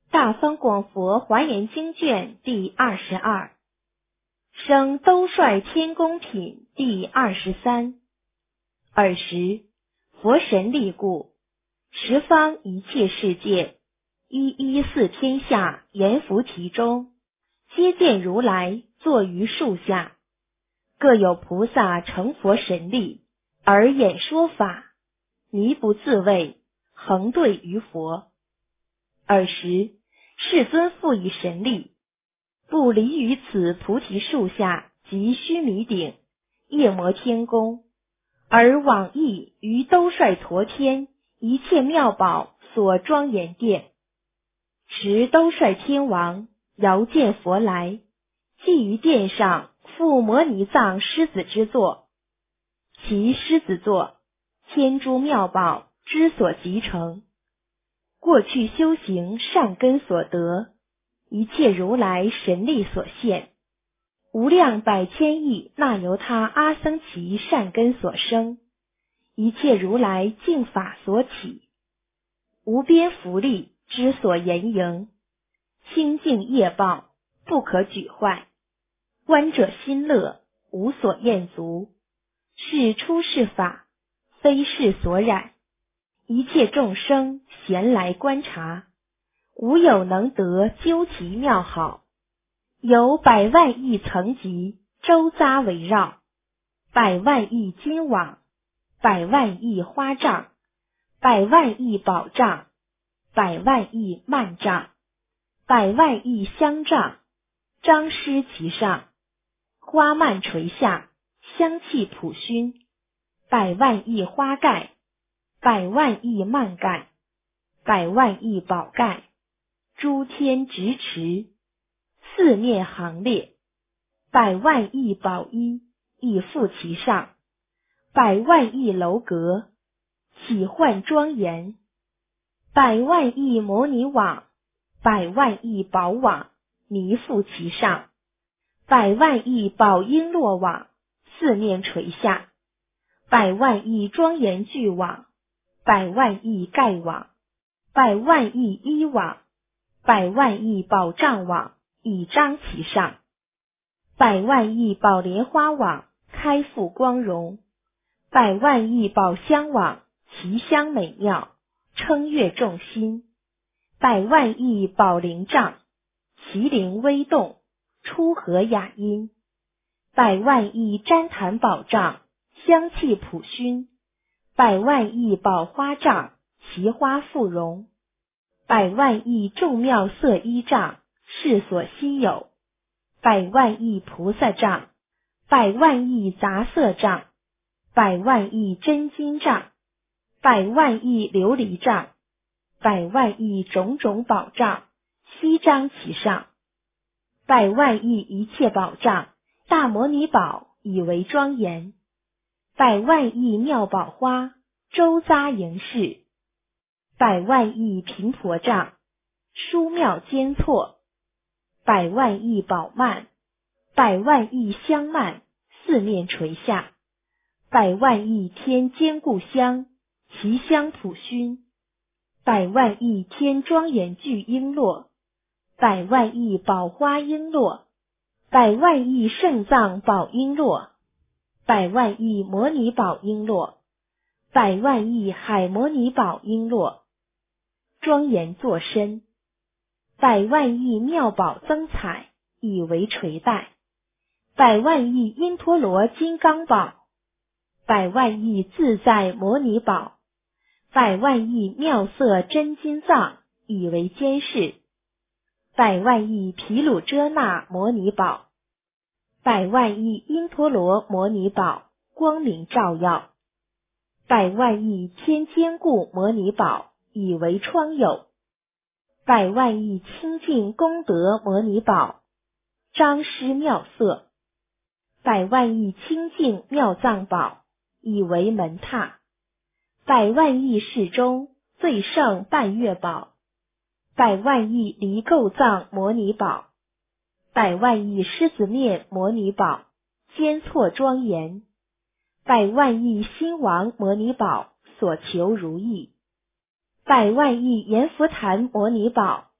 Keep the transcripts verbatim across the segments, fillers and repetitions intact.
大方广佛华严经卷第二十二，生兜率天宫品第二十三。尔时，佛神力故，十方一切世界，一一四天下阎浮提中，皆见如来坐于树下，各有菩萨成佛神力，而演说法，迷不自畏，恒对于佛。尔时，世尊复以神力，不离于此菩提树下及须弥顶、夜摩天宫，而往诣于兜率陀天一切妙宝所庄严殿。时兜率天王遥见佛来，即于殿上复摩尼藏狮子之座，其狮子座天诸妙宝之所集成，过去修行善根所得，一切如来神力所现，无量百千亿那由他阿僧祇善根所生，一切如来净法所起，无边福利之所言营，清净业报不可举坏，观者心乐，无所厌足，是出世法，非世所染，一切众生闲来观察，无有能得究其妙好，有百万亿层级周匝围绕，百万亿金网，百万亿花帐，百万亿宝帐，百万亿幔帐，百万亿香帐，张施其上，花蔓垂下，香气普熏，百万亿花盖，百万亿幔盖，百万亿宝盖，诸天执持，四面行列，百万亿宝衣亦附其上，百万亿楼阁，喜幻庄严，百万亿摩尼网，百万亿宝网弥覆其上，百万亿宝璎珞网四面垂下，百万亿庄严具网，百万亿盖网，百万亿衣网，百万亿宝帐网以张其上，百万亿宝莲花网开覆光荣，百万亿宝香网其香美妙，称悦众心，百万亿宝铃帐，其铃微动，出和雅音，百万亿旃檀宝帐，香气普熏，百万亿宝花帐，其花复荣，百万亿众妙色衣帐，世所稀有，百万亿菩萨帐，百万亿杂色帐，百万亿真金帐，百万亿琉璃帐，百万亿种种宝帐悉张其上，百万亿一切宝帐，大摩尼宝以为庄严，百万亿妙宝花周匝迎饰，百万亿频婆帐殊妙间错，百万亿宝幔，百万亿香幔四面垂下，百万亿天坚固香，其香普熏，百万亿天庄严具璎珞，百万亿宝花璎珞，百万亿圣藏宝璎珞，百万亿摩尼宝璎珞，百万亿海摩尼宝璎珞，庄严作身，百万亿妙宝增彩以为垂带，百万亿因陀罗金刚宝，百万亿自在摩尼宝，百万亿妙色真金藏以为监视，百万亿毗卢遮那摩尼宝，百万亿因陀罗摩尼宝光明照耀，百万亿天坚固摩尼宝以为窗有，百万亿清净功德摩尼宝张施妙色，百万亿清净妙藏宝以为门榻，百万亿世中最胜半月宝，百万亿离垢藏摩尼宝，百万亿狮子面摩尼宝间错庄严，百万亿心王摩尼宝所求如意，百万亿阎浮檀摩尼宝，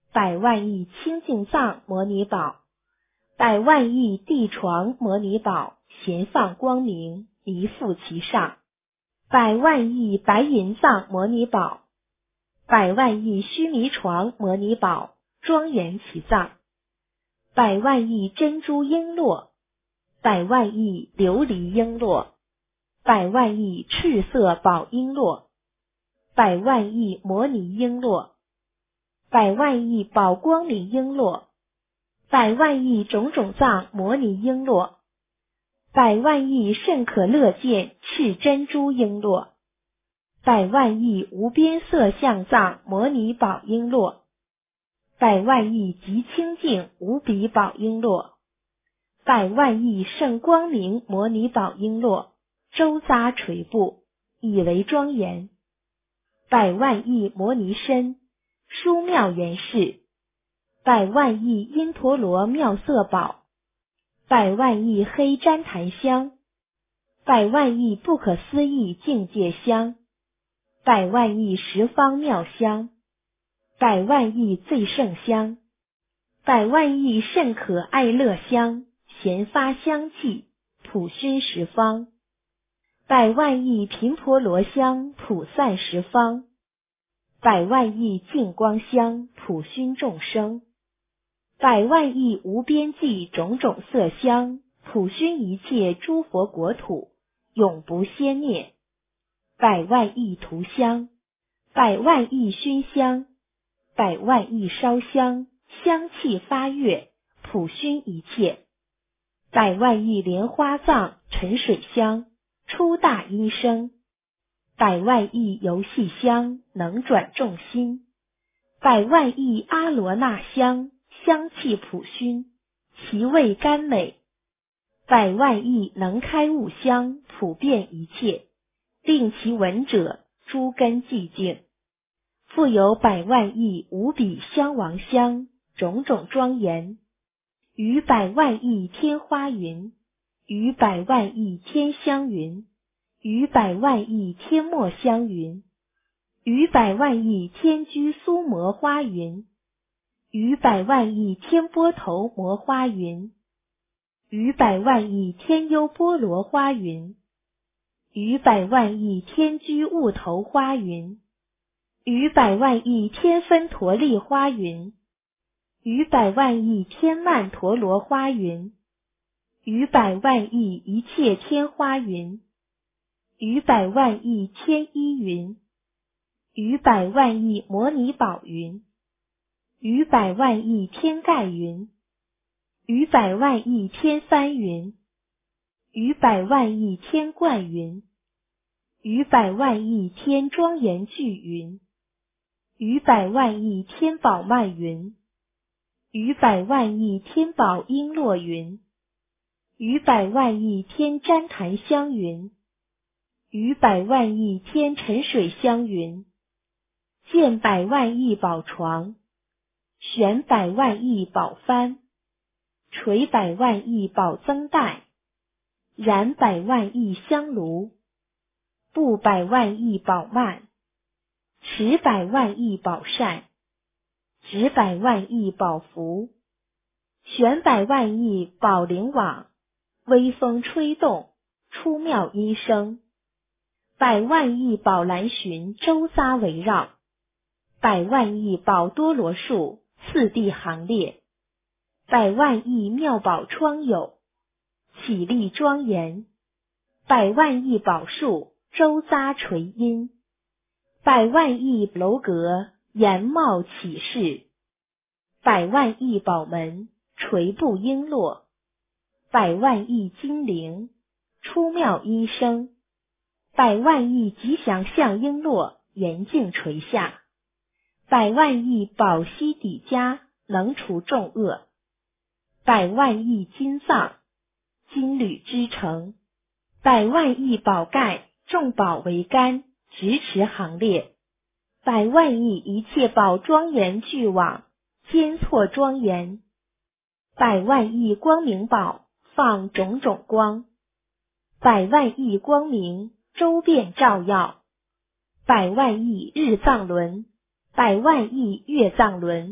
百万亿清净藏摩尼宝，百万亿地床摩尼宝，闲放光明，弥覆其上。百万亿白银藏摩尼宝，百万亿须弥床摩尼宝，庄严其藏。百万亿珍珠璎珞，百万亿琉璃璎珞，百万亿赤色宝璎珞，百万亿摩尼璎珞，百万亿宝光明璎珞，百万亿种种藏摩尼璎珞，百万亿甚可乐见赤珍珠璎珞，百万亿无边色相藏摩尼宝璎珞，百万亿极清净无比宝璎珞，百万亿圣光明摩尼宝璎珞，周匝垂布，以为庄严。百万亿摩尼身，殊妙严饰，百万亿因陀罗妙色宝，百万亿黑旃檀香，百万亿不可思议境界香，百万亿十方妙香，百万亿最胜香，百万亿甚可爱乐香，咸发香气，普熏十方。百万亿频婆罗香，普散十方。百万亿净光香，普熏众生。百万亿无边际种种色香，普熏一切诸佛国土，永不歇灭。百万亿涂香，百万亿熏香，百万亿烧香，香气发跃，普熏一切。百万亿莲花藏沉水香，出大音声。百万亿游戏香，能转众心。百万亿阿罗那香，香气普熏，其味甘美。百万亿能开悟香，普遍一切，令其闻者诸根寂静。复有百万亿无比香王香，种种庄严。于百万亿天花云，于百万亿天香云，于百万亿天墨香云，于百万亿天居苏摩花云，于百万亿天波头摩花云，于百万亿天优波罗花云，于百万亿天居雾头花云，于百万亿天分陀利花云，于百万亿天曼陀罗花云，于百万亿一切天花云，于百万亿天衣云，于百万亿摩尼宝云，于百万亿天盖云，于百万亿天翻云，于百万亿天冠云，于百万亿天庄严聚云，于百万亿天宝曼云，于百万亿天宝璎珞云，于百万亿天旃檀香云，于百万亿天沉水香云，建百万亿宝床，悬百万亿宝幡，垂百万亿宝增带，燃百万亿香炉，布百万亿宝幔，持百万亿宝扇，执百万亿宝符，悬百万亿宝灵网，微风吹动，出妙音声。百万亿宝兰寻周匝围绕，百万亿宝多罗树次第行列，百万亿妙宝窗有，起立庄严。百万亿宝树周匝垂音，百万亿楼阁檐帽起势，百万亿宝门垂布璎珞，百万亿金铃出妙音声，百万亿吉祥相璎珞严净垂下，百万亿宝息底迦能除众恶，百万亿金藏金缕织成，百万亿宝盖众宝为干，直持行列，百万亿一切宝庄严俱往，间错庄严，百万亿光明宝放种种光，百万亿光明周遍照耀，百万亿日藏轮，百万亿月藏轮，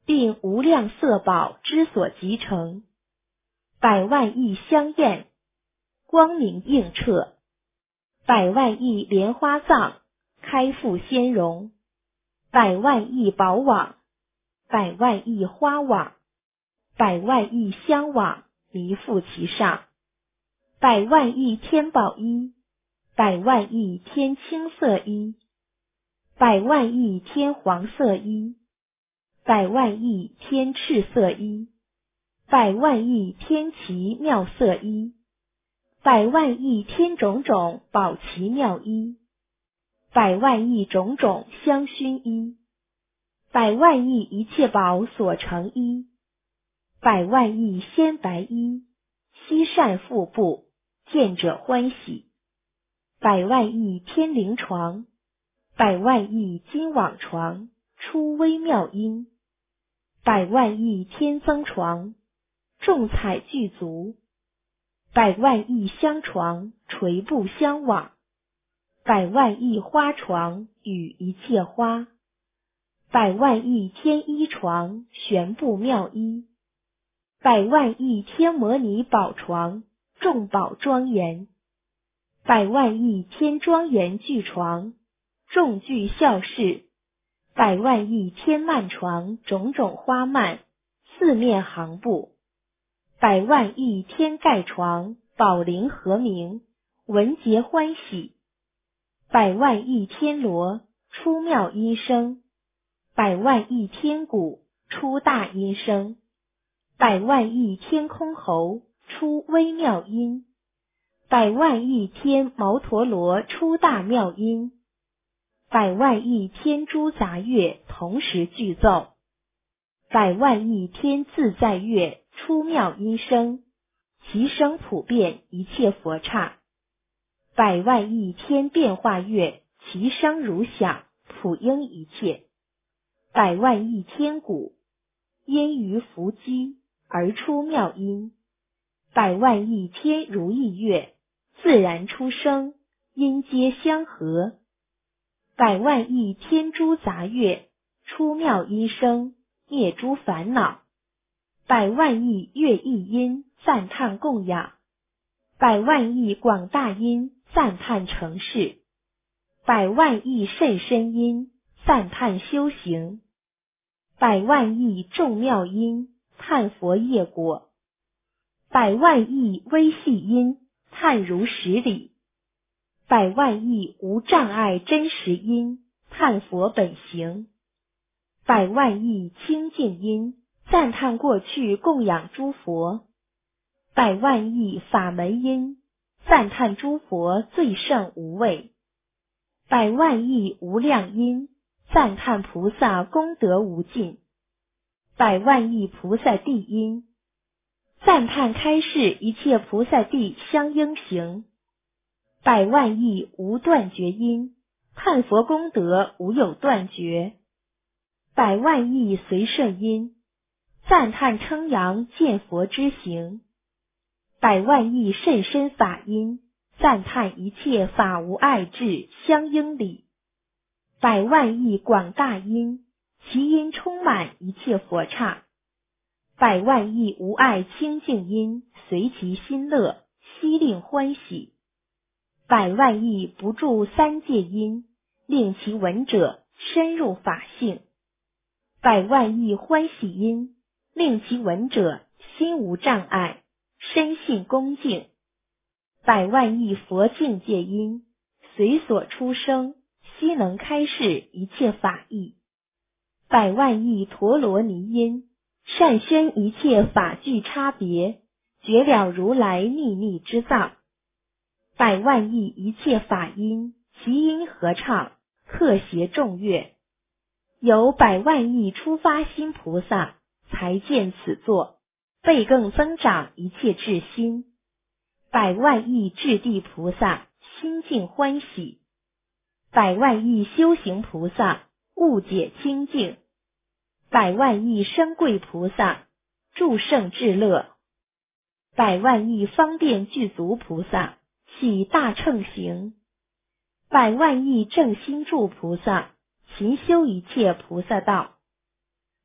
并无量色宝之所集成，百万亿香焰，光明映彻，百万亿莲花藏，开复仙容，百万亿宝网，百万亿花网，百万亿香网弥覆其上，百万亿天宝衣，百万亿天青色衣，百万亿天黄色衣，百万亿天赤色衣，百万亿天奇妙色衣，百万亿天种种宝奇妙衣，百万亿种种香薰衣，百万亿一切宝所成衣，百万亿鲜白衣，悉善腹部，见者欢喜，百万亿天灵床，百万亿金网床，出微妙音，百万亿天增床，众彩具足，百万亿香床，垂布香网，百万亿花床，与一切花，百万亿天衣床，玄布妙衣，百万亿天摩尼宝床，众宝庄严，百万亿天庄严具床，众具孝事，百万亿天幔床，种种花幔，四面行布，百万亿天盖床，宝铃和鸣，闻节欢喜，百万亿天罗，出妙音声，百万亿天鼓，出大音声，百万亿天空喉，出微妙音，百万亿天毛陀罗，出大妙音，百万亿天诸杂乐同时具奏，百万亿天自在乐出妙音声，其声普遍一切佛刹，百万亿天变化乐，其声如响，普应一切，百万亿天鼓，因于伏击而出妙音，百万亿天如意乐，自然出声，音皆相合，百万亿天诸杂乐，出妙音声，灭诸烦恼，百万亿乐意音，赞叹供养，百万亿广大音，赞叹成事，百万亿甚深音，赞叹修行，百万亿众妙音，叹佛业果，百万亿微细音，叹如实理，百万亿无障碍真实音，叹佛本行，百万亿清净音，赞叹过去供养诸佛，百万亿法门音，赞叹诸佛最胜无畏，百万亿无量音，赞叹菩萨功德无尽，百万亿菩萨地音，赞叹开示一切菩萨地相应行，百万亿无断绝音，叹佛功德无有断绝，百万亿随顺音，赞叹称扬见佛之行，百万亿甚深法音，赞叹一切法无碍智相应理，百万亿广大音，其音充满一切佛刹，百万亿无碍清净音，随其心乐，悉令欢喜，百万亿不住三界音，令其闻者深入法性，百万亿欢喜音，令其闻者心无障碍，深信恭敬，百万亿佛境界音，随所出生，悉能开示一切法义，百万亿陀罗尼音，善宣一切法具差别，觉了如来秘密之藏，百万亿一切法音，其音合唱，和谐众乐，有百万亿初发心菩萨才见此座，倍更增长一切智心，百万亿智地菩萨心净欢喜，百万亿修行菩萨悟解清净，百万亿生贵菩萨助胜至乐，百万亿方便具足菩萨起大乘行，百万亿正心助菩萨勤修一切菩萨道，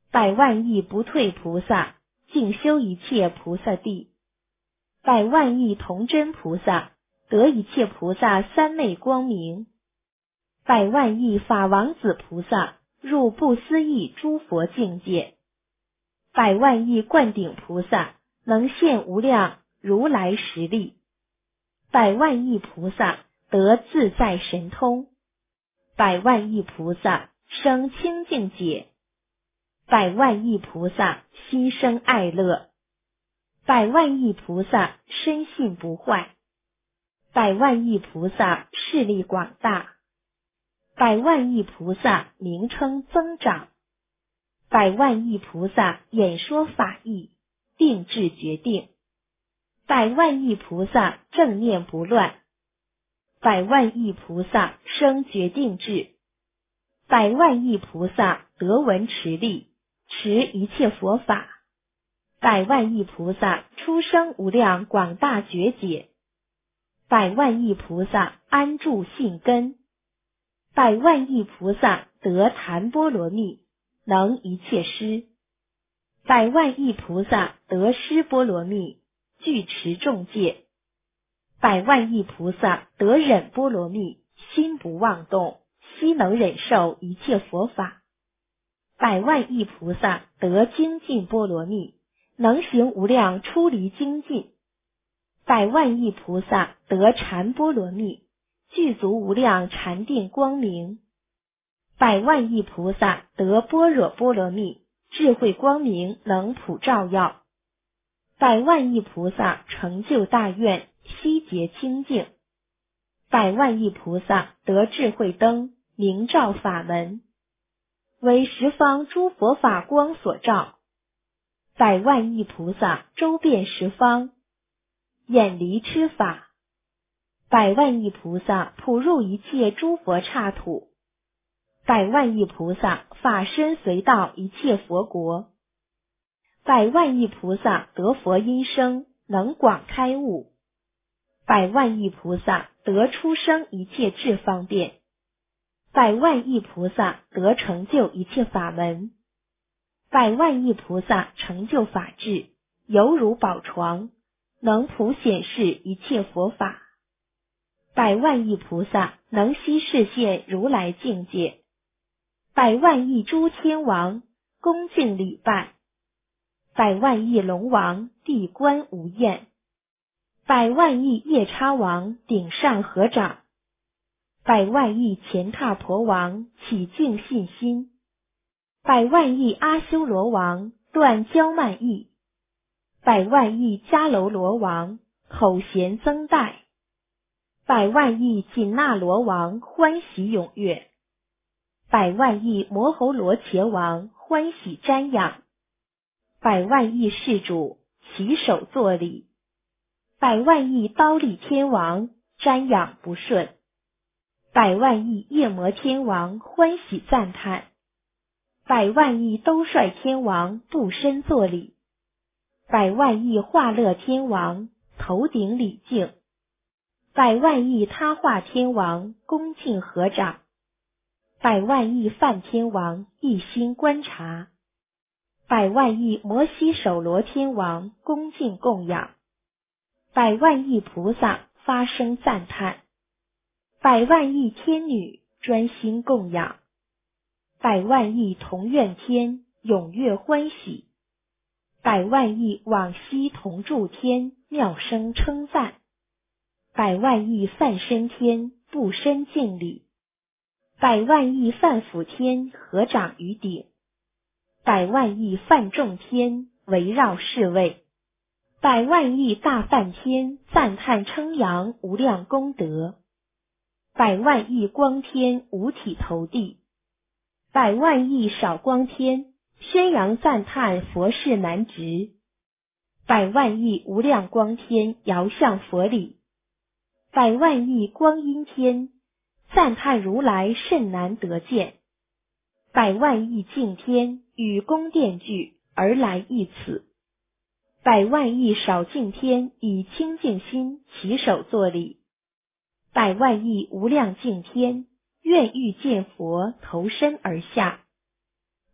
百万亿不退菩萨，净修一切菩萨地。百万亿童真菩萨，得一切菩萨三昧光明。百万亿法王子菩萨，入不思议诸佛境界。百万亿灌顶菩萨，能现无量如来实力。百万亿菩萨，得自在神通。百万亿菩萨，生清净解。百万亿菩萨，心生爱乐。百万亿菩萨，深信不坏。百万亿菩萨，势力广大。百万亿菩萨，名称增长。百万亿菩萨，演说法义，定智决定。百万亿菩萨，正念不乱。百万亿菩萨，生决定智。百万亿菩萨，得闻持力，持一切佛法。百万亿菩萨，出生无量广大觉解。百万亿菩萨，安住信根。百万亿菩萨，得檀波罗蜜，能一切施。百万亿菩萨，得施波罗蜜，具持众戒。百万亿菩萨，得忍波罗蜜，心不妄动，悉能忍受一切佛法。百万亿菩萨，得精进波罗蜜，能行无量出离精进。百万亿菩萨，得禅波罗蜜，具足无量禅定光明。百万亿菩萨，得般若波罗蜜，智慧光明能普照耀。百万亿菩萨，成就大愿，悉结清净。百万亿菩萨，得智慧灯，明照法门，为十方诸佛法光所照。百万亿菩萨，周遍十方，远离痴法。百万亿菩萨，普入一切诸佛刹土。百万亿菩萨，法身随到一切佛国。百万亿菩萨，得佛音声，能广开悟。百万亿菩萨，得出生一切智方便。百万亿菩萨，得成就一切法门。百万亿菩萨，成就法智，犹如宝床，能普显示一切佛法。百万亿菩萨，能悉示现如来境界。百万亿诸天王，恭敬礼拜。百万亿龙王，地观无厌。百万亿夜叉王，顶上合掌。百万亿乾闼婆王，起净信心。百万亿阿修罗王，断骄慢意。百万亿迦楼罗王，口弦增带。百万亿紧那罗王，欢喜踊跃。百万亿摩侯罗伽王，欢喜瞻仰。百万亿世主，起手作礼。百万亿刀立天王，瞻仰不顺。百万亿夜摩天王，欢喜赞叹。百万亿兜率天王，不身作礼。百万亿化乐天王，头顶礼敬。百万亿他化天王，恭敬合掌。百万亿梵天王，一心观察。百万亿摩悉首罗天王，恭敬供养。百万亿菩萨，发声赞叹。百万亿天女，专心供养。百万亿同愿天，踊跃欢喜。百万亿往昔同住天，妙声称赞。百万亿梵身天，不身敬礼。百万亿梵辅天，合掌于顶。百万亿梵众天，围绕侍卫。百万亿大梵天，赞叹称扬无量功德。百万亿光天，五体投地。百万亿少光天，宣扬赞叹佛事难值。百万亿无量光天，遥向佛礼。百万亿光阴天，赞叹如来甚难得见。百万亿净天，与宫殿具，而来诣此。百万亿少净天，以清净心起手作礼。百万亿无量净天，愿欲见佛，投身而下。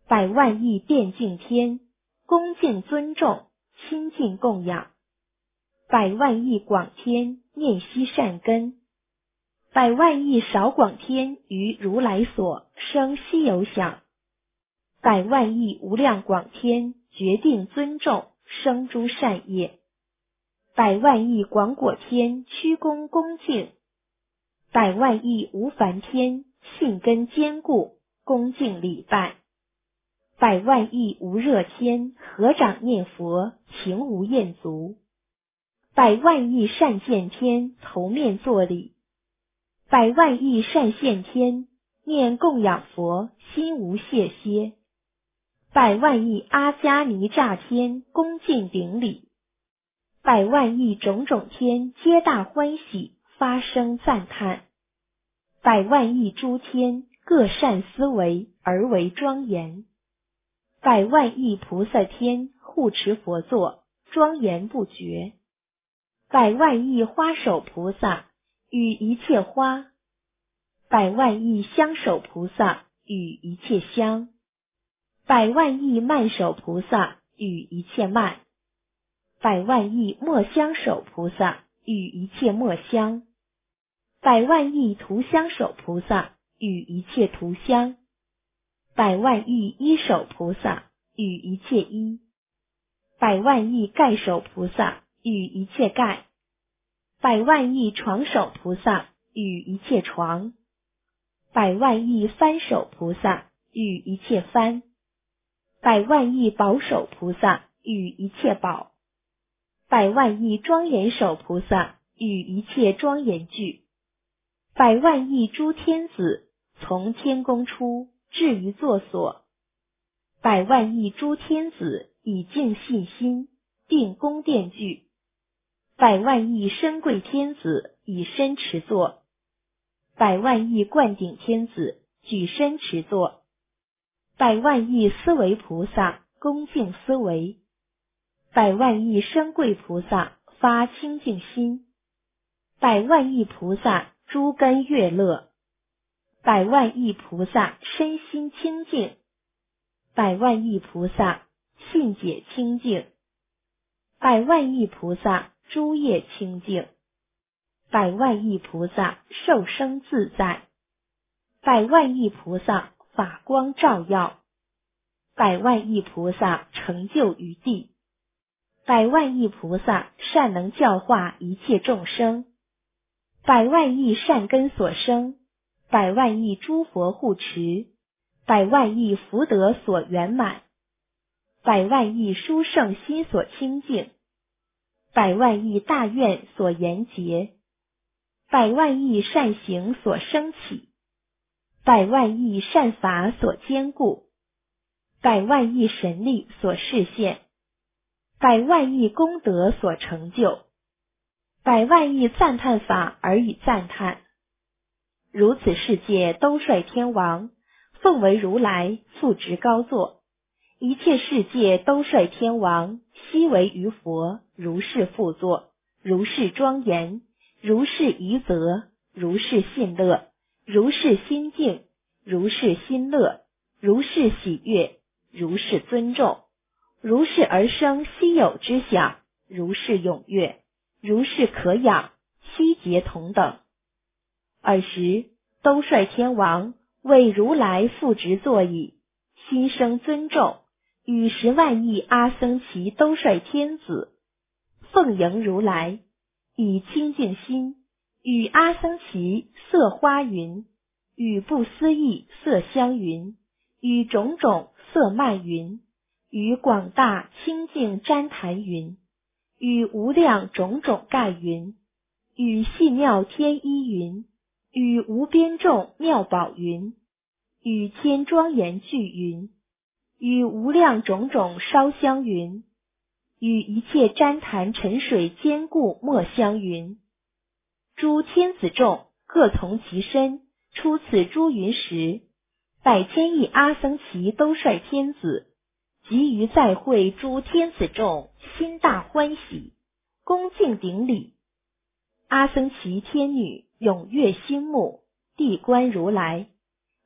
百万亿遍净天，恭敬尊重，亲近供养。百万亿广天，念悉善根。百万亿少广天，于如来所生悉有想。百万亿无量广天，决定尊重，生诸善业。百万亿广果天，屈躬恭敬。百万亿无烦天，信根坚固，恭敬礼拜。百万亿无热天，合掌念佛，情无厌足。百万亿善见天，头面作礼。百万亿善现天，念供养佛，心无懈歇。百万亿阿迦尼吒天，恭敬顶礼。百万亿种种天，皆大欢喜，发声赞叹。百万亿诸天，各善思维，而为庄严。百万亿菩萨天，护持佛座，庄严不绝。百万亿花手菩萨，与一切花。百万亿香手菩萨，与一切香。百万亿曼手菩萨，与一切曼。百万亿墨香手菩萨，与一切墨香。百万亿涂香手菩萨，与一切涂香。百万亿衣手菩萨，与一切衣。百万亿盖手菩萨，与一切盖。百万亿床手菩萨，与一切床。百万亿翻手菩萨，与一切翻。百万亿宝手菩萨，与一切宝。百万亿庄严手菩萨，与一切庄严具。百万亿诸天子，从天宫出，至于座所。百万亿诸天子，以净信心，定宫殿具。百万亿身贵天子，以身持座。百万亿灌顶天子，举身持座。百万亿思维菩萨，恭敬思维。百万亿身贵菩萨，发清净心。百万亿菩萨，诸根悦乐。百万亿菩萨，身心清净。百万亿菩萨，信解清净。百万亿菩萨，诸业清净。百万亿菩萨，受生自在。百万亿菩萨，法光照耀。百万亿菩萨，成就于地。百万亿菩萨，善能教化一切众生。百万亿善根所生。百万亿诸佛护持。百万亿福德所圆满。百万亿殊胜心所清净。百万亿大愿所严结。百万亿善行所升起。百万亿善法所坚固。百万亿神力所示现。百万亿功德所成就。百万亿赞叹法而以赞叹。如此世界兜率天王，奉为如来，复职高座。一切世界兜率天王，悉为于佛，如是复作，如是庄严，如是仪则，如是信乐，如是心净，如是心乐，如是喜悦，如是尊重，如是而生稀有之想，如是踊跃，如是可养，悉皆同等。尔时兜率天王为如来复职座椅，心生尊重，与十万亿阿僧祇兜率天子奉迎如来，以清净心与阿僧祇色花云，与不思议色香云，与种种色曼云，与广大清净旃檀云，与无量种种盖云，与细妙天衣云，与无边众妙宝云，与千庄严具云，与无量种种烧香云，与一切旃檀沉水坚固墨香云。诸天子众各从其身，出此诸云时，百千亿阿僧祇兜率天子，即于在会诸天子众，心大欢喜，恭敬顶礼。阿僧祇天女踊跃心目，地观如来，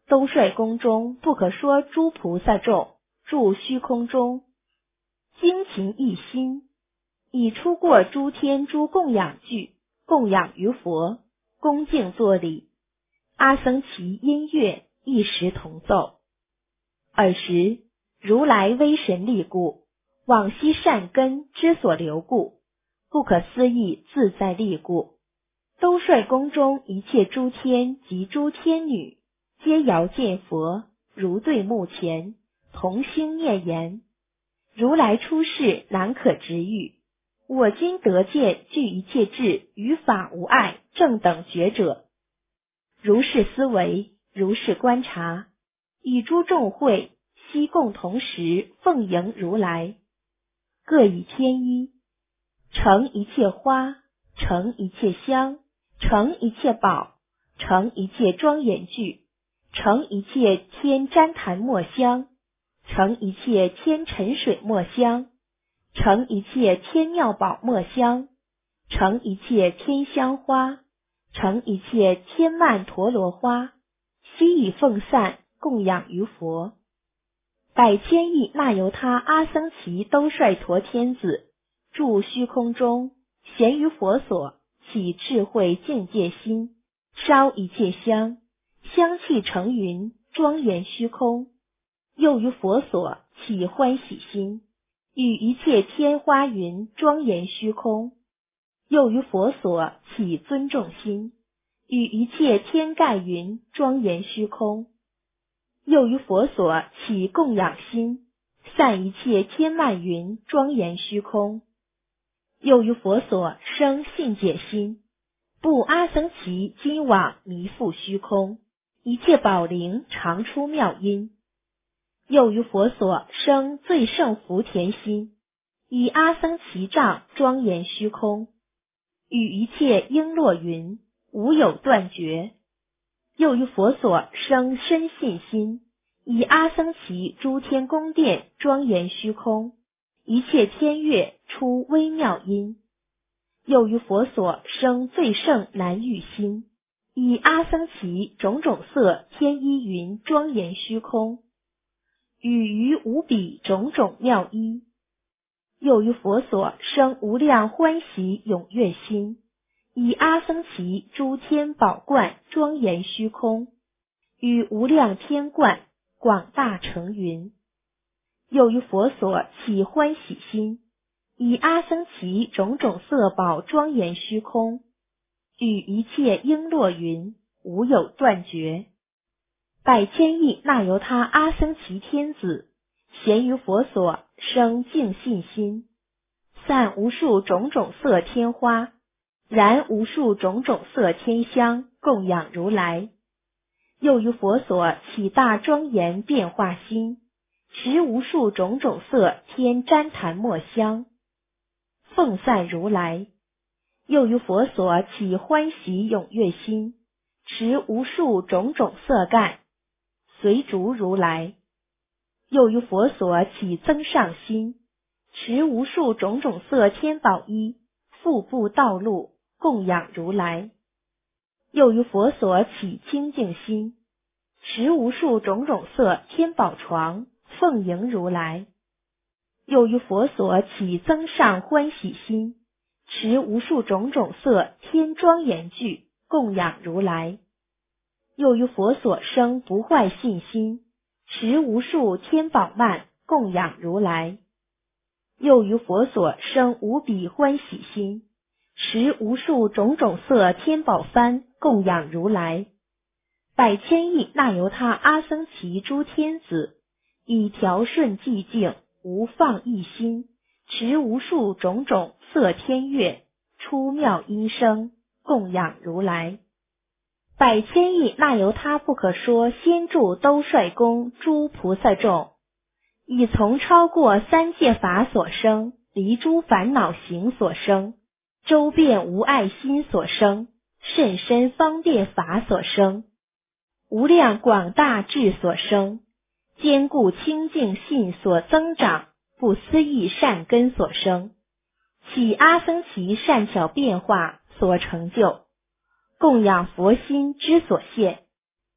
兜率宫中不可说诸菩萨众，住虚空中，精勤一心，以出过诸天诸供养具，供养于佛，恭敬作礼。阿僧祇音乐一时同奏。尔时如来威神力故，往昔善根之所留故，不可思议自在力故，兜率宫中一切诸天及诸天女，皆遥见佛，如对目前，同心念言：如来出世难可直喻，我今得见具一切智，于法无碍，正等觉者。如是思维，如是观察，以诸众会悉共同时奉迎如来，各以天衣，盛一切花，盛一切香，盛一切宝，盛一切庄严具，盛一切天旃檀末香，盛一切天沉水末香，盛一切天妙宝末香，盛一切天香花，盛一切天曼陀罗花，悉以奉散供养于佛。百千亿那由他阿僧祇兜率陀天子，住虚空中，闲于佛所，起智慧境界心，烧一切香，香气成云，庄严虚空。又于佛所起欢喜心，与一切天花云庄严虚空。又于佛所起尊重心，与一切天盖云庄严虚空。又于佛所起供养心，散一切天漫云庄严虚空。又于佛所生信解心，布阿僧祇今往弥覆虚空，一切宝灵常出妙音。又于佛所生最胜福田心，以阿僧祇杖庄严虚空，与一切璎珞云无有断绝。又于佛所生深信心，以阿僧祇诸天宫殿庄严虚空，一切天乐出微妙音。又于佛所生最胜难遇心，以阿僧祇种种色天衣云庄严虚空，与于无比种种妙衣。又于佛所生无量欢喜踊跃心，以阿僧祇诸天宝冠庄严虚空，与无量天冠广大成云。又于佛所起欢喜心，以阿僧祇种种色宝庄严虚空，与一切璎珞云无有断绝。百千亿那由他阿僧祇天子，闲于佛所生净信心，散无数种种色天花，燃无数种种色天香，供养如来。又于佛所起大庄严变化心，持无数种种色天旃檀末香，奉散如来。又于佛所起欢喜踊跃心，持无数种种色干，随逐如来。又于佛所起增上心，持无数种种色天宝衣，腹部道路，供养如来。又于佛所起清净心，持无数种种色天宝床，奉迎如来。又于佛所起增上欢喜心，持无数种种色天庄严具，供养如来。又于佛所生不坏信心，持无数天宝曼，供养如来。又于佛所生无比欢喜心，持无数种种色天宝幡，供养如来。百千亿那由他阿僧祇诸天子，以调顺寂静，无放逸心，持无数种种色天乐，出妙音声，供养如来。百千亿那由他不可说先住兜率宫诸菩萨众，以从超过三界法所生，离诸烦恼行所生，周遍无碍心所生，甚深方便法所生，无量广大智所生，坚固清净信所增长，不思议善根所生，起阿僧祇善巧变化所成就，供养佛心之所现。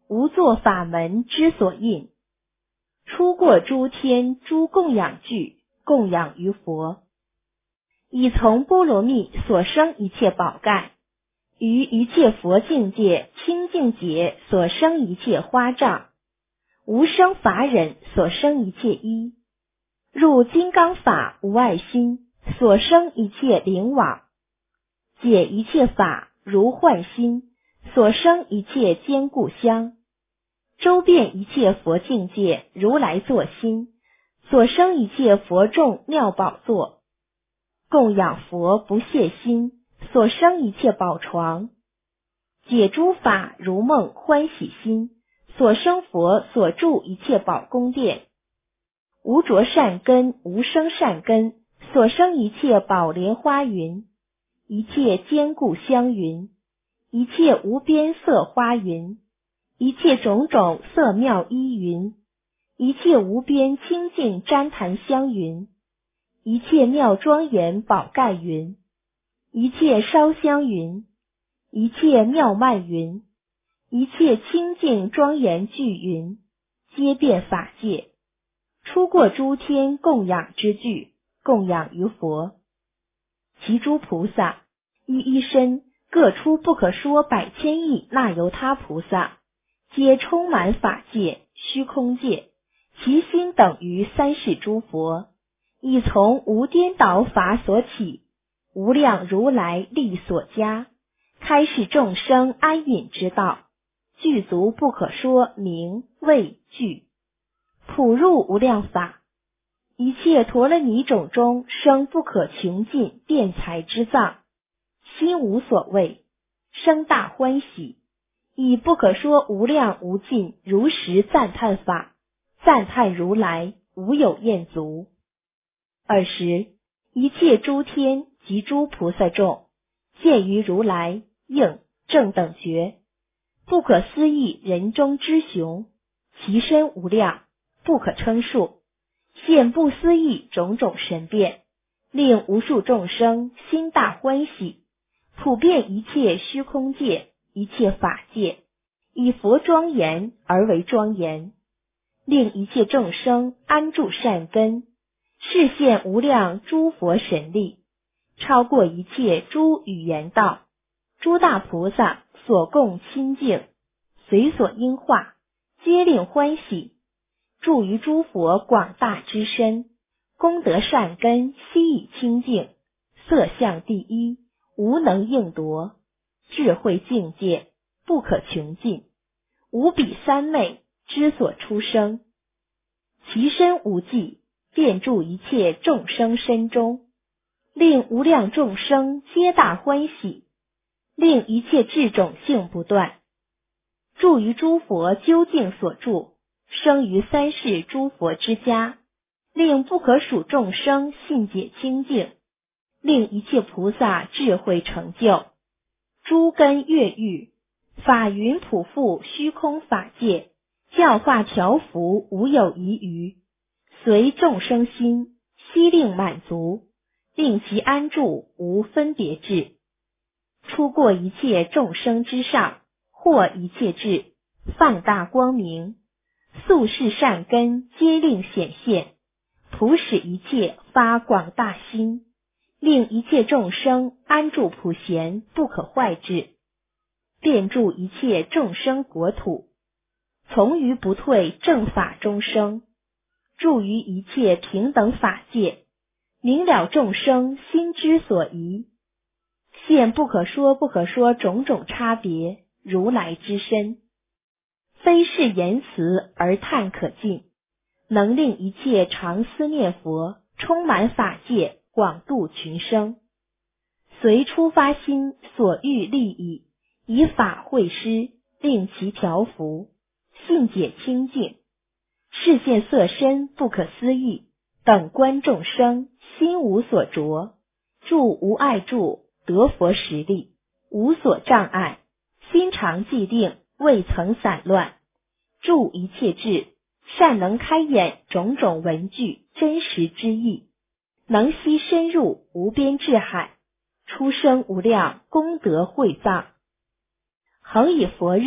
无作法门之所印。出过诸天诸供养具，供养于佛。以从波罗蜜所生一切宝盖，于一切佛境界清净劫所生一切花障，无生法忍所生一切衣，入金刚法无碍心所生一切灵网，解一切法如幻心所生一切坚固香，周遍一切佛境界如来作心所生一切佛众妙宝座，供养佛不懈心所生一切宝床，解诸法如梦欢喜心所生佛所住一切宝宫殿，无着善根无生善根所生一切宝莲花云，一切坚固香云，一切无边色花云，一切种种色妙衣云，一切无边清净旃檀香云，一切妙庄严宝盖云，一切烧香云，一切妙曼云，一切清净庄严具云，皆遍法界，出过诸天供养之具，供养于佛。其诸菩萨一一身各出不可说百千亿那由他菩萨，皆充满法界虚空界，其心等于三世诸佛，以从无颠倒法所起，无量如来力所加，开示众生安隐之道，具足不可说名位具，普入无量法，一切陀罗尼种中生不可穷尽辩才之藏，心无所谓，生大欢喜，以不可说无量无尽如实赞叹法，赞叹如来无有厌足。尔时一切诸天及诸菩萨众见于如来应正等觉，不可思议人中之雄，其身无量，不可称数，现不思议种种神变，令无数众生心大欢喜，普遍一切虚空界一切法界，以佛庄严而为庄严，令一切众生安住善根，示现无量诸佛神力，超过一切诸语言道，诸大菩萨所供亲近，随所应化，皆令欢喜，住于诸佛广大之身，功德善根悉以清净，色相第一，无能应夺，智慧境界不可穷尽，无比三昧之所出生，其身无际，遍住一切众生身中，令无量众生皆大欢喜，令一切智种性不断，住于诸佛究竟所住，生于三世诸佛之家，令不可数众生信解清净，令一切菩萨智慧成就，诸根越狱，法云普覆虚空法界，教化调伏无有遗余，随众生心悉令满足，令其安住无分别智，出过一切众生之上，获一切智，放大光明，宿世善根皆令显现，普使一切发广大心，令一切众生安住普贤不可坏智，遍住一切众生国土，从于不退正法中生，住于一切平等法界，明了众生心之所疑，现不可说不可说种种差别如来之身，非是言辞而叹可尽，能令一切常思念佛，充满法界，广度群生，随出发心所欲利益，以法会施，令其调伏，信解清净，示现色身不可思议，等观众生心无所着，住无碍住，得佛实力，无所障碍，心常寂定，未曾散乱，住一切智，善能开眼种种文句真实之意，能悉深入无边智海，出生无量功德会藏，恒以佛日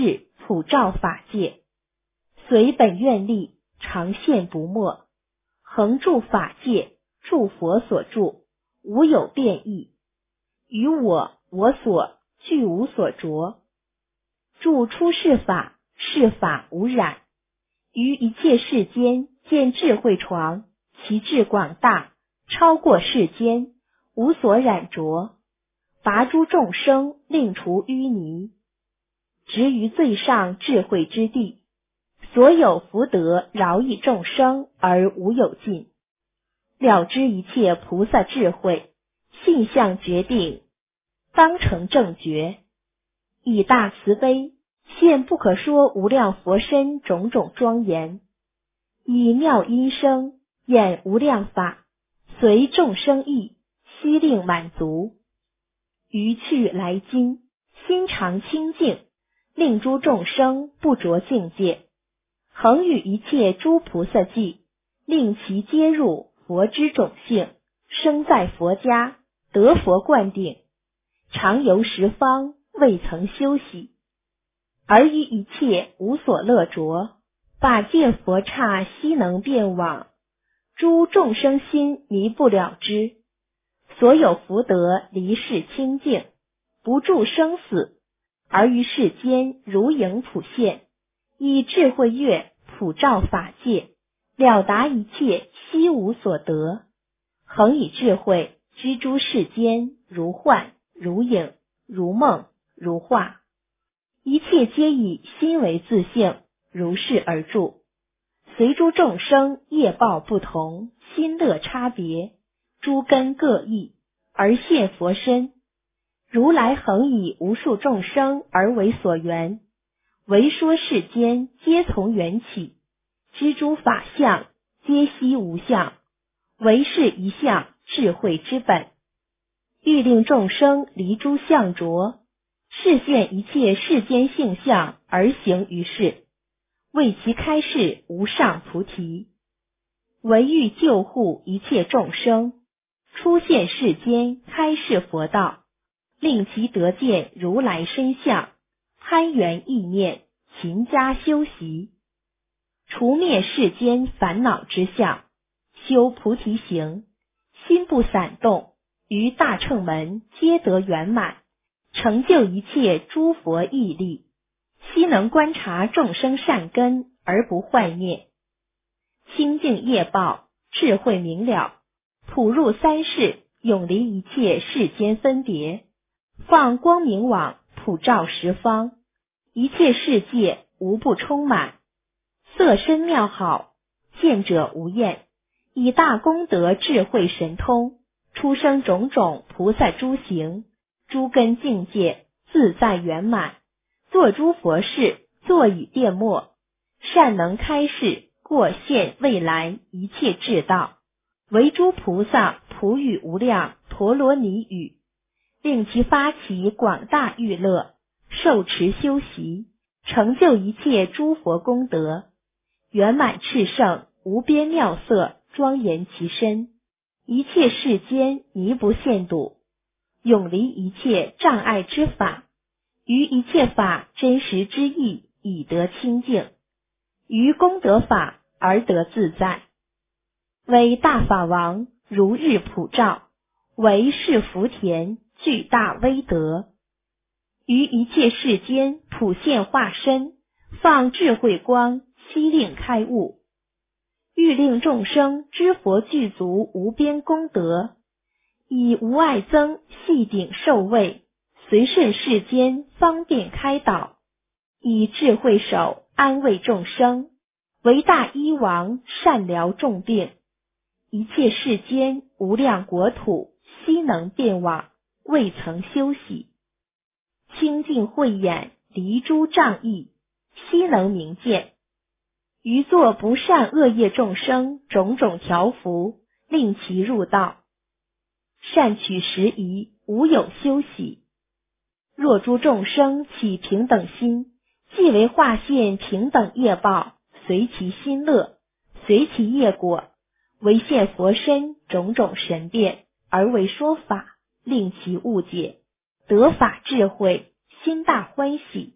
普照法界，随本愿力，常现不没，恒住法界，住佛所住，无有变异，于我我所俱无所着，住出世法，世法无染，于一切世间见智慧床，其智广大，超过世间，无所染着，拔诸众生，令除淤泥，执于最上智慧之地，所有福德饶益众生而无有尽，了知一切菩萨智慧，性相决定，当成正觉，以大慈悲，现不可说无量佛身种种庄严，以妙音声，演无量法，随众生意，悉令满足。于去来今，心常清净，令诸众生不着境界，恒与一切诸菩萨际，令其皆入佛之种性，生在佛家，得佛灌顶，常游十方，未曾休息，而于一切无所乐着，法界佛刹悉能遍往，诸众生心迷不了之，所有福德离世清净，不住生死，而于世间如影普现，以智慧月普照法界，了达一切悉无所得，恒以智慧知诸世间如幻如影如梦如化，一切皆以心为自性，如是而住，随诸众生业报不同，心乐差别，诸根各异，而现佛身。如来恒以无数众生而为所缘，为说世间皆从缘起，知诸法相皆悉无相，唯是一相智慧之本，欲令众生离诸相着，示现一切世间性相而行于世，为其开示无上菩提，唯欲救护一切众生，出现世间开示佛道，令其得见如来身相，攀缘意念，勤加修习，除灭世间烦恼之相，修菩提行，心不散动，于大乘门皆得圆满，成就一切诸佛义力，悉能观察众生善根而不坏灭，清净业报，智慧明了，普入三世，永离一切世间分别，放光明网，普照十方，一切世界无不充满，色身妙好，见者无厌，以大功德智慧神通，出生种种菩萨诸行，诸根境界自在圆满，作诸佛事，作以电墨，善能开示过现未来一切智道，为诸菩萨普语无量陀罗尼语，令其发起广大欲乐，受持修习，成就一切诸佛功德，圆满炽盛，无边妙色，庄严其身，一切世间迷不现睹，永离一切障碍之法，于一切法真实之意以得清净，于功德法而得自在，为大法王，如日普照，为是福田，巨大威德，于一切世间普现化身，放智慧光，悉令开悟，欲令众生知佛具足无边功德，以无碍增细顶受位，随顺世间方便开导，以智慧手安慰众生，为大医王，善疗众病，一切世间无量国土悉能遍往，未曾休息，清净慧眼，离诸障碍，悉能明见，于作不善恶业众生种种调伏，令其入道，善取时宜，无有休息。若诸众生起平等心，即为化现平等业报，随其心乐，随其业果，为现佛身种种神变，而为说法，令其误解，得法智慧，心大欢喜，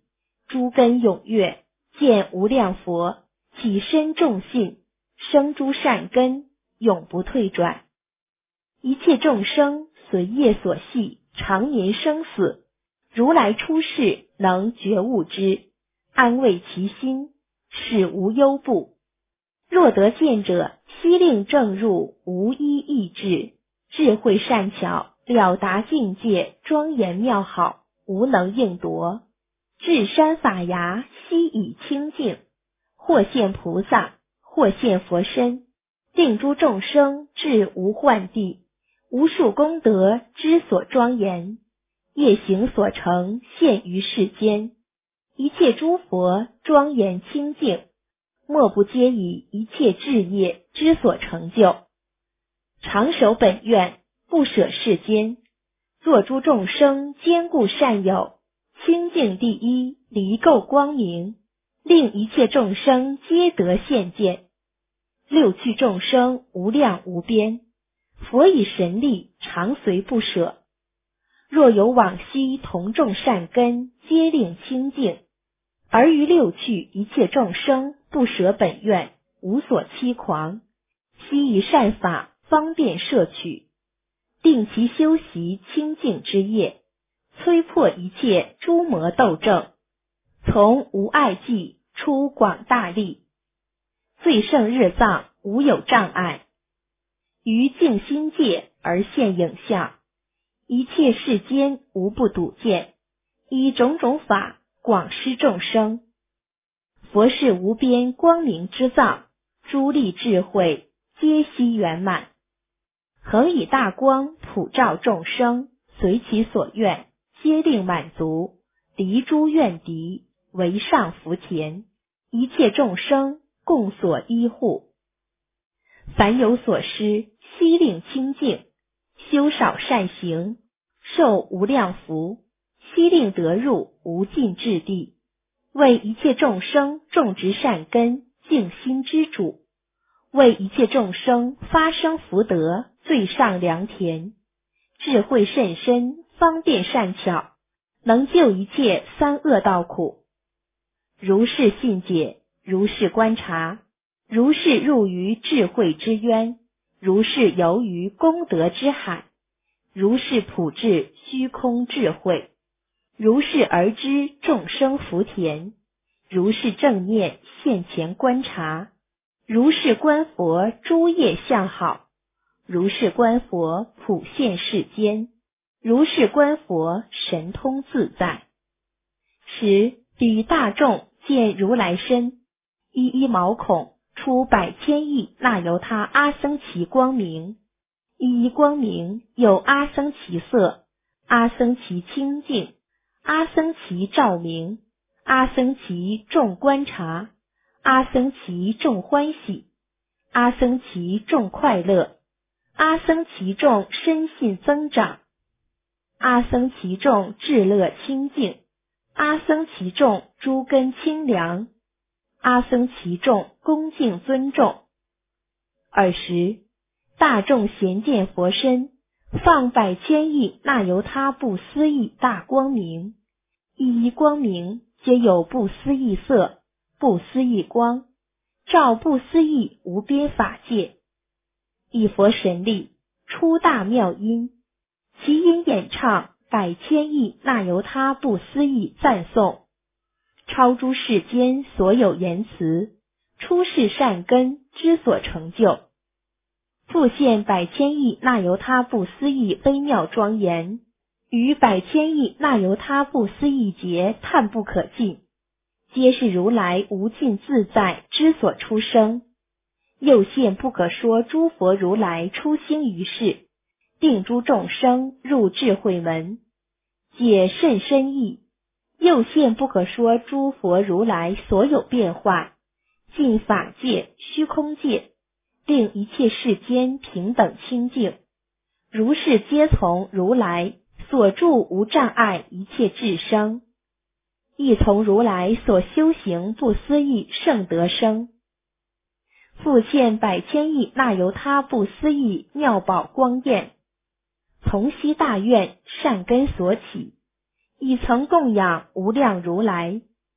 诸根踊跃，见无量佛，起身众信，生诸善根，永不退转。一切众生随业所系，常年生死，如来出世能觉悟之，安慰其心，使无忧怖。若得见者，悉令正入，无一异志，智慧善巧，了达境界，庄严妙好，无能应夺。至山法牙，悉以清净，或现菩萨，或现佛身，令诸众生至无幻地，无数功德之所庄严，业行所成，现于世间。一切诸佛庄严清净，莫不皆以一切智业之所成就。常守本愿，不舍世间，作诸众生坚固善友，清净第一，离垢光明，令一切众生皆得现见。六趣众生无量无边，佛以神力常随不舍。若有往昔同种善根，皆令清净。而于六趣一切众生不舍本愿，无所欺狂，悉以善法方便摄取，定其修习清净之业，摧破一切诸魔斗争，从无碍际出广大力，最胜日藏无有障碍，于净心界而现影像，一切世间无不睹见，以种种法广施众生。佛是无边光明之藏，诸力智慧皆悉圆满，恒以大光普照众生，随其所愿，皆令满足，离诸怨敌，为上福田，一切众生共所依护。凡有所施，悉令清净，修少善行，受无量福，悉令得入无尽智地，为一切众生种植善根，净心之主，为一切众生发生福德，最上良田，智慧甚深，方便善巧，能救一切三恶道苦。如是信解，如是观察，如是入于智慧之渊，如是游于功德之海，如是普至虚空智慧，如是而知众生福田，如是正念现前观察，如是观佛诸业相好，如是观佛普现世间，如是观佛神通自在。十彼大众见如来身，一一毛孔出百千亿那由他阿僧祇光明，一一光明有阿僧祇色，阿僧祇清净，阿僧祇照明，阿僧祇众观察，阿僧祇众欢喜，阿僧祇众快乐，阿僧祇众深信增长，阿僧祇众智乐清净，阿僧祇众诸根清凉，阿僧祇众恭敬尊重。尔时大众咸见佛身，放百千亿那由他不思议大光明，一一光明皆有不思议色，不思议光，照不思议无边法界。一佛神力出大妙音，其音演唱百千亿那由他不思议赞颂，超诸世间所有言辞，出世善根之所成就，复现百千亿那由他不思议微妙庄严，于百千亿那由他不思议劫叹不可尽，皆是如来无尽自在之所出生。又现不可说诸佛如来出兴于世，定诸众生入智慧门，解甚深义。又现不可说诸佛如来所有变化，尽法界虚空界，令一切世间平等清净，如是皆从如来所住无障碍一切智生，亦从如来所修行不思议圣德生。复现百千亿那由他不思议妙宝光焰，从悉大愿善根所起，已曾供养无量如来，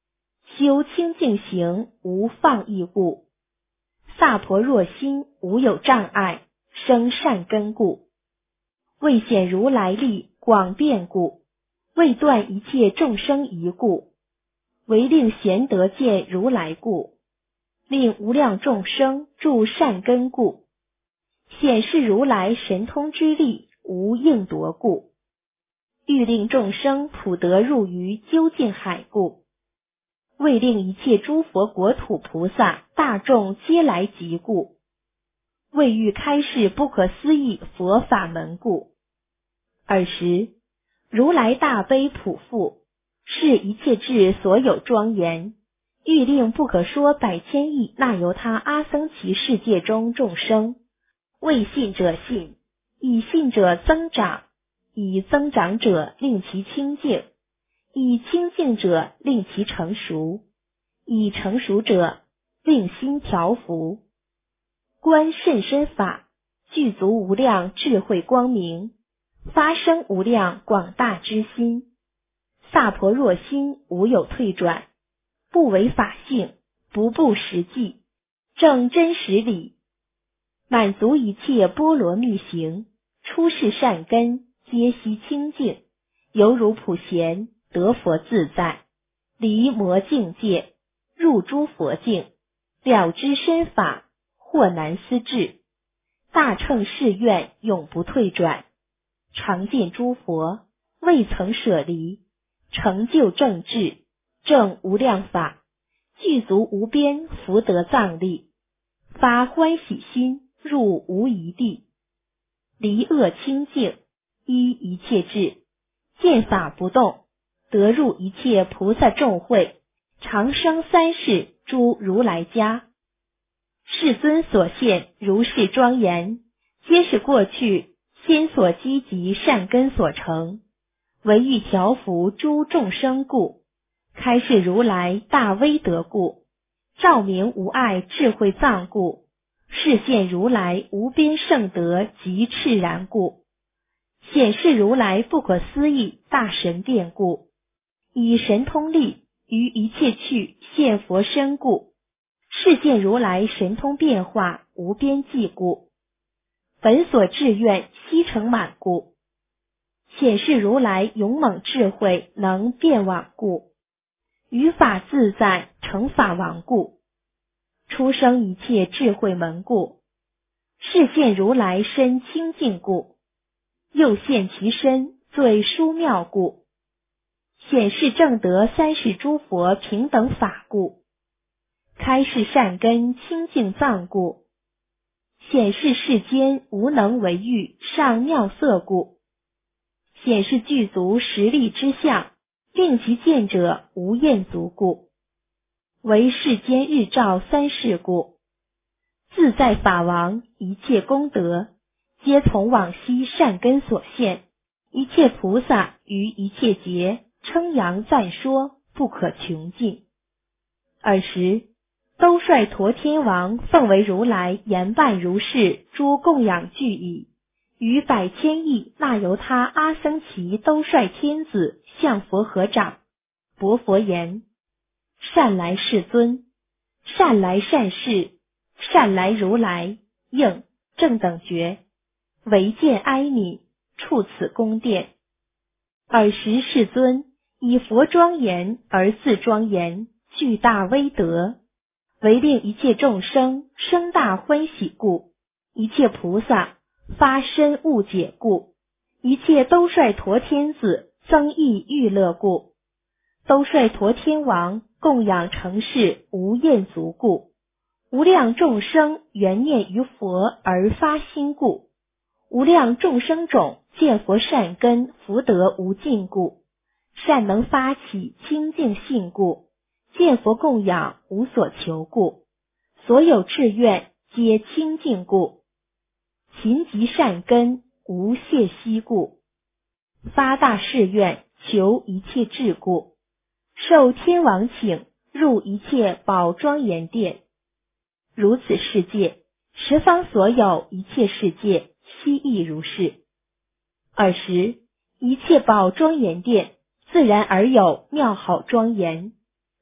修清净行，无放逸故。萨婆若心，无有障碍，生善根故。为显如来力广遍故，为断一切众生疑故，为令贤得见如来故，令无量众生住善根故，显示如来神通之力，无应夺故，欲令众生普得入于究竟海故，为令一切诸佛国土菩萨大众皆来集故，为欲开示不可思议佛法门故。尔时如来大悲普覆，是一切智所有庄严，欲令不可说百千亿那由他阿僧祇世界中众生，未信者信，以信者增长，以增长者令其清净，以清净者令其成熟，以成熟者令心调伏。观甚深法，具足无量智慧光明，发生无量广大之心。萨婆若心，无有退转，不违法性，不布实际，正真实理，满足一切波罗蜜行，出世善根，皆悉清净，犹如普贤，得佛自在，离魔境界，入诸佛境，了知深法，或难思至，大乘誓愿永不退转，常见诸佛，未曾舍离，成就正智，证无量法，具足无边福德藏力，发欢喜心，入无疑地，离恶清净，依一切智，见法不动，得入一切菩萨众会，长生三世诸如来家。世尊所现如是庄严，皆是过去先所积集善根所成，为欲调伏诸众生故，开示如来大威德故，照明无碍智慧藏故，示现如来无边圣德及炽然故，显示如来不可思议大神变故，以神通力于一切趣现佛身故，示现如来神通变化无边际故，本所志愿悉成满故，显示如来勇猛智慧能变往故，于法自在成法王故，出生一切智慧门故，示现如来身清净故，又现其身最殊妙故，显示正得三世诸佛平等法故，开示善根清净藏故，显示世间无能为欲上妙色故，显示具足实力之相，令其见者无厌足故，为世间日照三世故，自在法王一切功德，皆从往昔善根所现，一切菩萨于一切劫称扬赞说，不可穷尽。尔时兜率陀天王奉为如来言办如是诸供养具已，于百千亿那由他阿僧祇兜率天子向佛合掌，薄佛言：善来世尊，善来善士，善来如来，应正等觉，唯见哀悯，处此宫殿。尔时世尊以佛庄严而自庄严，具大威德，为令一切众生生大欢喜故，一切菩萨发深悟解故，一切兜率陀天子增益欲乐故，兜率陀天王供养成事无厌足故，无量众生缘念于佛而发心故，无量众生种见佛善根福德无尽故，善能发起清净信故，见佛供养无所求故，所有志愿皆清净故，勤集善根无懈息故，发大誓愿求一切智故，受天王请入一切宝庄严殿。如此世界，十方所有一切世界悉亦如是。尔时一切宝庄严殿自然而有妙好庄严，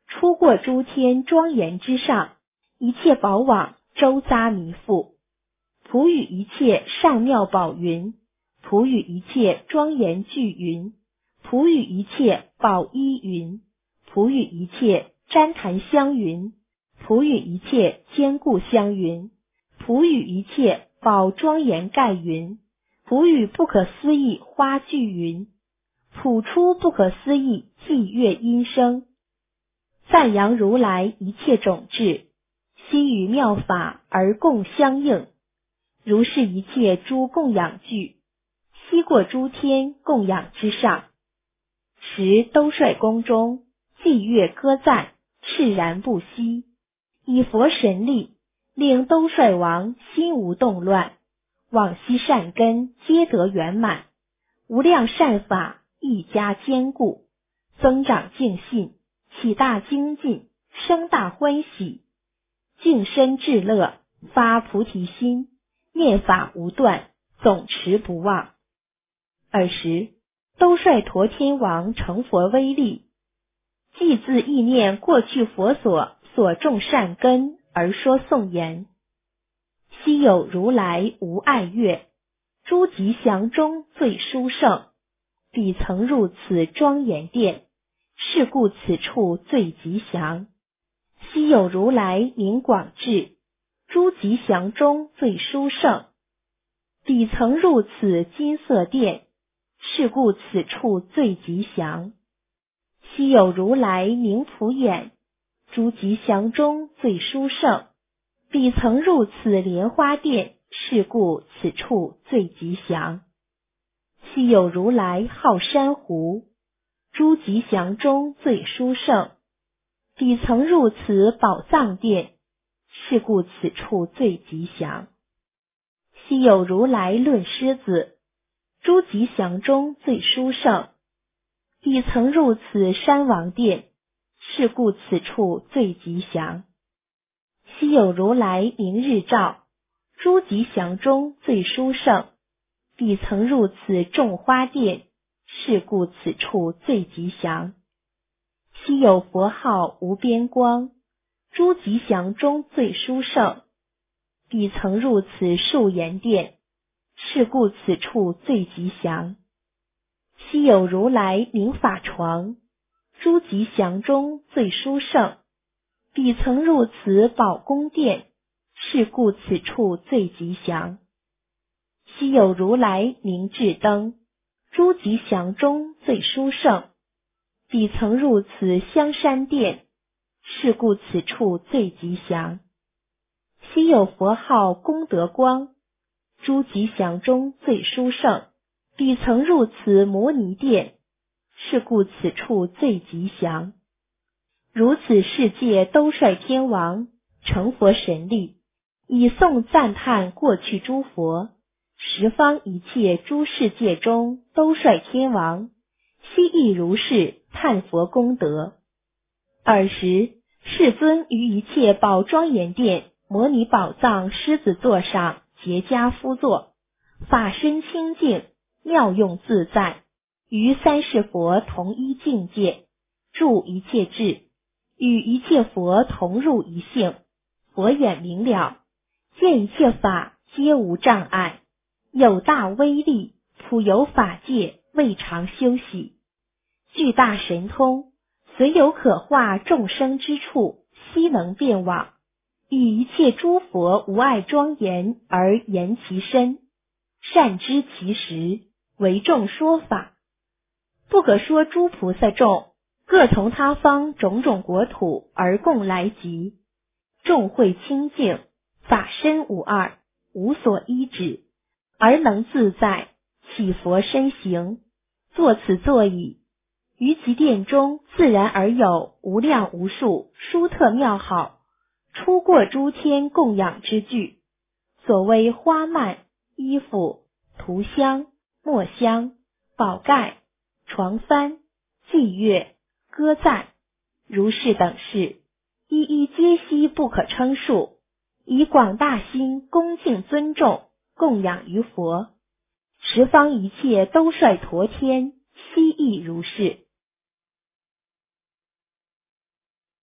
出过诸天庄严之上，一切宝网周匝弥覆。普与一切上妙宝云，普与一切庄严具云，普与一切宝衣云，普与一切旃檀香云，普与一切坚固香云，普与一切宝庄严盖云，普与不可思议花具云，普出不可思议伎乐音声，赞扬如来一切种智，悉与妙法而共相应。如是一切诸供养具，悉过诸天供养之上。时兜率宫中，伎乐歌赞，炽然不息。以佛神力，令兜率王心无动乱，往昔善根皆得圆满，无量善法亦加坚固，增长净信，起大精进，生大欢喜，净身至乐，发菩提心，念法无断，总持不忘。尔时，兜率陀天王成佛威力，即自意念过去佛所所种善根而说颂言：昔有如来无爱乐，诸吉祥中最殊胜，彼曾入此庄严殿，是故此处最吉祥。昔有如来名广智，诸吉祥中最殊胜，彼曾入此金色殿，是故此处最吉祥。昔有如来名普眼，诸吉祥中最殊胜，彼曾入此莲花殿，是故此处最吉祥。昔有如来号珊瑚，诸吉祥中最殊胜，彼曾入此宝藏殿，是故此处最吉祥。昔有如来论狮子，诸吉祥中最殊胜，彼曾入此山王殿，是故此处最吉祥。昔有如来明日照，诸吉祥中最殊胜，彼曾入此种花殿，是故此处最吉祥。昔有佛号无边光，诸吉祥中最殊胜，彼曾入此树岩殿，是故此处最吉祥。昔有如来名法床，诸吉祥中最殊胜，彼曾入此宝宫殿，是故此处最吉祥。昔有如来名智灯，诸吉祥中最殊胜，彼曾入此香山殿，是故此处最吉祥。昔有佛号功德光，诸吉祥中最殊胜，彼曾入此摩尼殿，是故此处最吉祥。如此世界兜率天王成佛神力，以颂赞叹过去诸佛，十方一切诸世界中兜率天王，悉亦如是叹佛功德。尔时，世尊于一切宝庄严殿摩尼宝藏狮子座上结跏趺坐，法身清净，妙用自在，于三世佛同一境界，住一切智，与一切佛同入一性，佛眼明了，见一切法皆无障碍，有大威力，普游法界，未尝休息，具大神通，随有可化众生之处，悉能遍往，与一切诸佛无碍庄严而言其身，善知其实，为众说法。不可说诸菩萨众，各从他方种种国土而共来集，众会清净，法身无二，无所依止，而能自在，起佛身形，坐此座椅，于其殿中自然而有无量无数殊特妙好，出过诸天供养之具，所谓花幔、衣服、涂香、墨香、宝盖、床幡、伎乐、歌赞，如是等事，一一皆悉不可称数，以广大心恭敬尊重，供养于佛。十方一切兜率陀天，悉亦如是。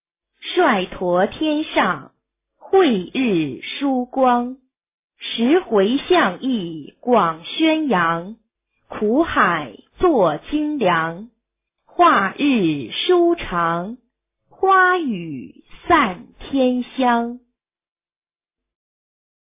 率陀天上，慧日疏光。十回向意广宣扬，苦海作精良。化日舒长，花雨散天香。